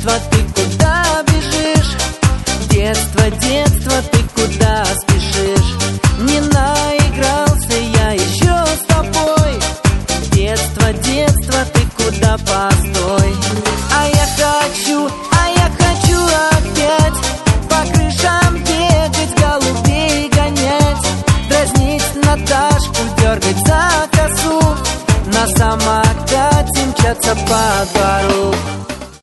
детство, ты куда бежишь? Детство, детство, ты куда спешишь? Не наигрался я еще с тобой. Детство, детство, ты куда, постой. А я хочу опять по крышам бегать, голубей гонять, дразнить Наташку, дергать за косу, на самокате мчаться по двору.